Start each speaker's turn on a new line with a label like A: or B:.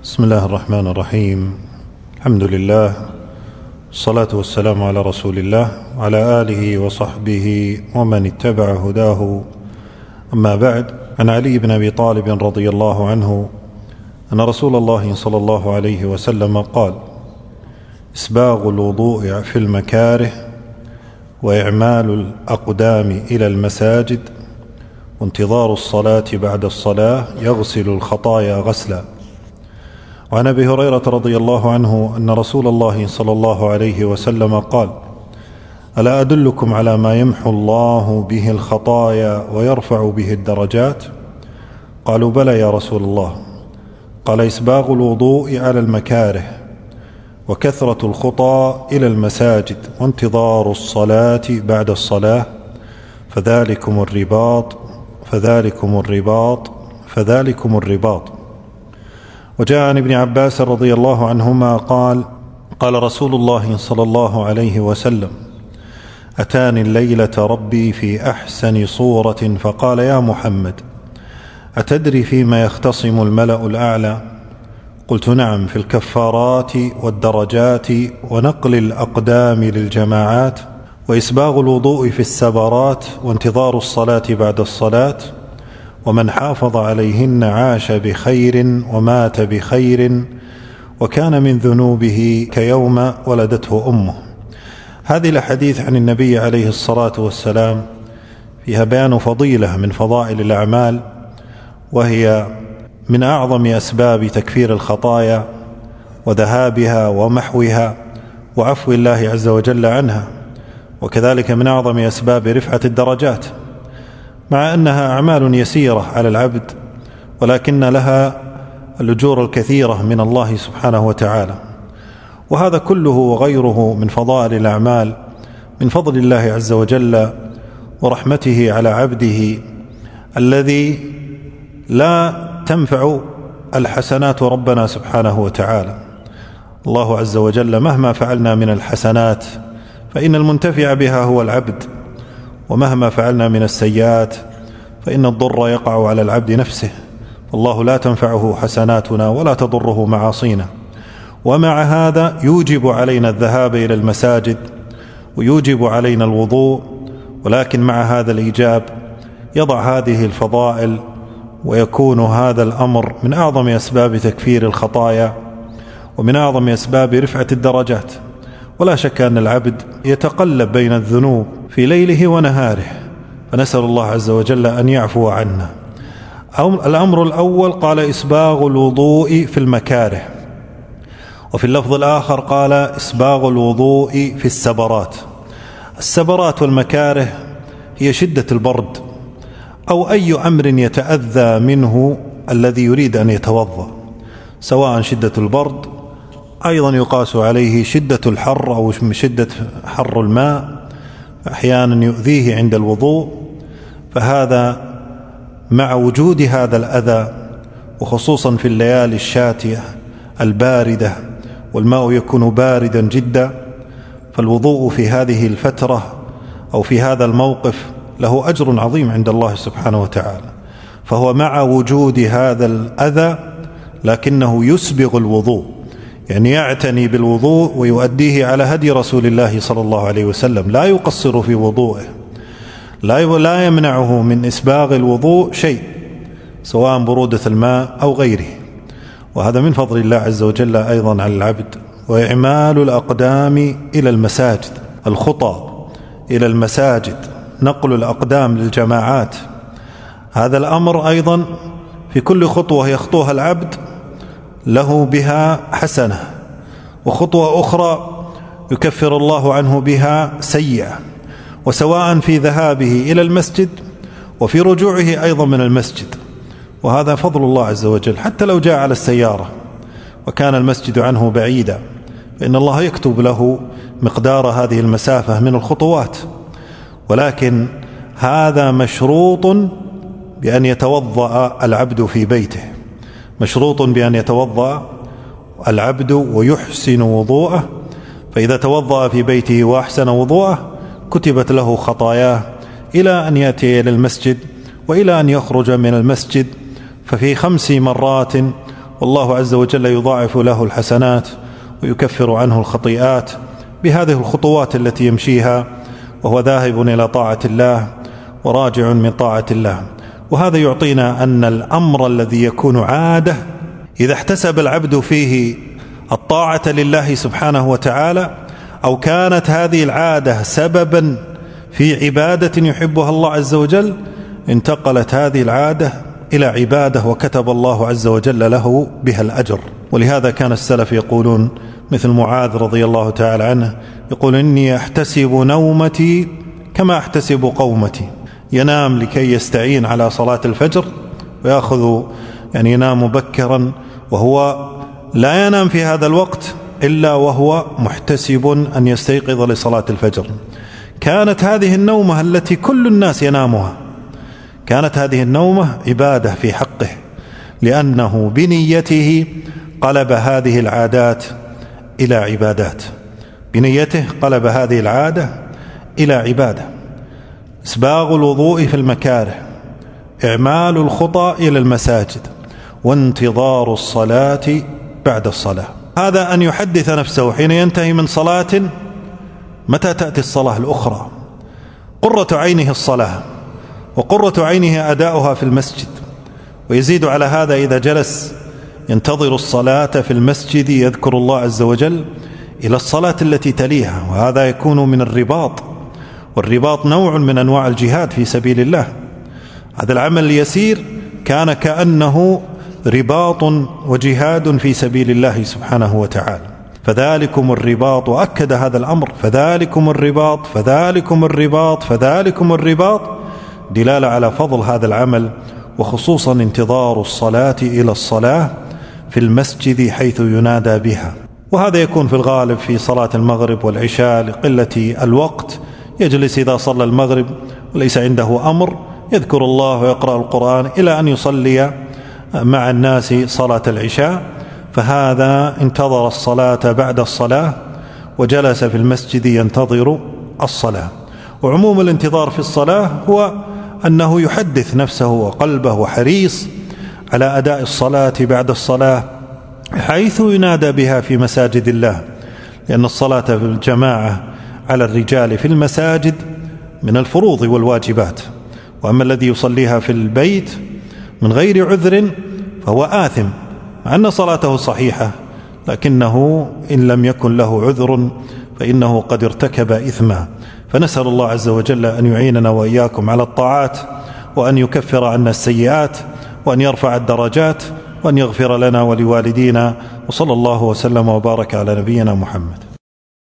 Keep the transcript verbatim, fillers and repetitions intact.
A: بسم الله الرحمن الرحيم. الحمد لله، الصلاة والسلام على رسول الله وعلى آله وصحبه ومن اتبع هداه. أما بعد، عن علي بن أبي طالب رضي الله عنه أن رسول الله صلى الله عليه وسلم قال: إسباغ الوضوء في المكاره وإعمال الأقدام إلى المساجد وانتظار الصلاة بعد الصلاة يغسل الخطايا غسلا. وعن أبي هريرة رضي الله عنه أن رسول الله صلى الله عليه وسلم قال: ألا أدلكم على ما يمحو الله به الخطايا ويرفع به الدرجات؟ قالوا: بلى يا رسول الله. قال: إسباغ الوضوء على المكاره وكثرة الخطى إلى المساجد وانتظار الصلاة بعد الصلاة فذلكم الرباط فذلكم الرباط فذلكم الرباط. وجاء عن ابن عباس رضي الله عنهما قال: قال رسول الله صلى الله عليه وسلم: أتاني الليلة ربي في أحسن صورة فقال: يا محمد، أتدري فيما يختصم الملأ الأعلى؟ قلت: نعم، في الكفارات والدرجات ونقل الأقدام للجماعات وإسباغ الوضوء في السبرات وانتظار الصلاة بعد الصلاة، ومن حافظ عليهن عاش بخير ومات بخير وكان من ذنوبه كيوم ولدته أمه. هذه الأحاديث عن النبي عليه الصلاة والسلام فيها بيان فضيلة من فضائل الأعمال، وهي من أعظم أسباب تكفير الخطايا وذهابها ومحوها وعفو الله عز وجل عنها، وكذلك من أعظم أسباب رفعة الدرجات، مع أنها أعمال يسيرة على العبد ولكن لها الأجور الكثيرة من الله سبحانه وتعالى. وهذا كله وغيره من فضائل الأعمال من فضل الله عز وجل ورحمته على عبده الذي لا تنفع الحسنات ربنا سبحانه وتعالى. الله عز وجل مهما فعلنا من الحسنات فإن المنتفع بها هو العبد، ومهما فعلنا من السيئات فإن الضر يقع على العبد نفسه، والله لا تنفعه حسناتنا ولا تضره معاصينا. ومع هذا يوجب علينا الذهاب إلى المساجد ويوجب علينا الوضوء، ولكن مع هذا الإيجاب يضع هذه الفضائل ويكون هذا الأمر من أعظم أسباب تكفير الخطايا ومن أعظم أسباب رفعة الدرجات. ولا شك أن العبد يتقلب بين الذنوب في ليله ونهاره، فنسأل الله عز وجل أن يعفو عنا. الأمر الأول قال: إسباغ الوضوء في المكاره، وفي اللفظ الآخر قال: إسباغ الوضوء في السبرات. السبرات والمكاره هي شدة البرد أو أي أمر يتأذى منه الذي يريد أن يتوضأ، سواء شدة البرد، أيضا يقاس عليه شدة الحر أو شدة حر الماء، أحيانا يؤذيه عند الوضوء. فهذا مع وجود هذا الأذى، وخصوصا في الليالي الشاتية الباردة والماء يكون باردا جدا، فالوضوء في هذه الفترة أو في هذا الموقف له أجر عظيم عند الله سبحانه وتعالى. فهو مع وجود هذا الأذى لكنه يسبغ الوضوء، يعني يعتني بالوضوء ويؤديه على هدي رسول الله صلى الله عليه وسلم، لا يقصر في وضوءه، لا يمنعه من إسباغ الوضوء شيء، سواء برودة الماء أو غيره. وهذا من فضل الله عز وجل أيضا على العبد. وإعمال الأقدام إلى المساجد، الخطى إلى المساجد، نقل الأقدام للجماعات، هذا الأمر أيضا في كل خطوة يخطوها العبد له بها حسنة، وخطوة أخرى يكفر الله عنه بها سيئة، وسواء في ذهابه إلى المسجد وفي رجوعه أيضا من المسجد. وهذا فضل الله عز وجل، حتى لو جاء على السيارة وكان المسجد عنه بعيدا فإن الله يكتب له مقدار هذه المسافة من الخطوات، ولكن هذا مشروط بأن يتوضأ العبد في بيته، مشروط بأن يتوضأ العبد ويحسن وضوءه. فإذا توضأ في بيته وأحسن وضوءه كتبت له خطاياه إلى أن يأتي إلى المسجد وإلى أن يخرج من المسجد. ففي خمس مرات والله عز وجل يضاعف له الحسنات ويكفر عنه الخطيئات بهذه الخطوات التي يمشيها وهو ذاهب إلى طاعة الله وراجع من طاعة الله. وهذا يعطينا أن الأمر الذي يكون عادة إذا احتسب العبد فيه الطاعة لله سبحانه وتعالى، أو كانت هذه العادة سببا في عبادة يحبها الله عز وجل، انتقلت هذه العادة إلى عبادة وكتب الله عز وجل له بها الأجر. ولهذا كان السلف يقولون مثل معاذ رضي الله تعالى عنه يقول: إني أحتسب نومتي كما أحتسب قومتي. ينام لكي يستعين على صلاة الفجر ويأخذ يعني ينام مبكرا، وهو لا ينام في هذا الوقت إلا وهو محتسب أن يستيقظ لصلاة الفجر. كانت هذه النومة التي كل الناس ينامها، كانت هذه النومة عبادة في حقه، لأنه بنيته قلب هذه العادات إلى عبادات، بنيته قلب هذه العادة إلى عبادة. إسباغ الوضوء في المكاره، إعمال الخطى إلى المساجد، وانتظار الصلاة بعد الصلاة. هذا أن يحدث نفسه حين ينتهي من صلاة متى تأتي الصلاة الأخرى. قرة عينه الصلاة، وقرة عينه أداؤها في المسجد. ويزيد على هذا إذا جلس ينتظر الصلاة في المسجد يذكر الله عز وجل إلى الصلاة التي تليها، وهذا يكون من الرباط. والرباط نوع من أنواع الجهاد في سبيل الله. هذا العمل اليسير كان كأنه رباط وجهاد في سبيل الله سبحانه وتعالى. فذلكم الرباط، وأكد هذا الأمر: فذلكم الرباط فذلكم الرباط فذلكم الرباط، دلالة على فضل هذا العمل، وخصوصا انتظار الصلاة إلى الصلاة في المسجد حيث ينادى بها. وهذا يكون في الغالب في صلاة المغرب والعشاء لقلة الوقت، يجلس إذا صلى المغرب وليس عنده أمر يذكر الله ويقرأ القرآن إلى أن يصلي مع الناس صلاة العشاء، فهذا انتظر الصلاة بعد الصلاة وجلس في المسجد ينتظر الصلاة. وعموم الانتظار في الصلاة هو أنه يحدث نفسه وقلبه وحريص على أداء الصلاة بعد الصلاة حيث ينادى بها في مساجد الله، لأن الصلاة في الجماعة على الرجال في المساجد من الفروض والواجبات. وأما الذي يصليها في البيت من غير عذر فهو آثم، مع أن صلاته صحيحة، لكنه إن لم يكن له عذر فإنه قد ارتكب إثما. فنسأل الله عز وجل أن يعيننا وإياكم على الطاعات، وأن يكفر عنا السيئات، وأن يرفع الدرجات، وأن يغفر لنا ولوالدينا. وصلى الله وسلم وبارك على نبينا محمد.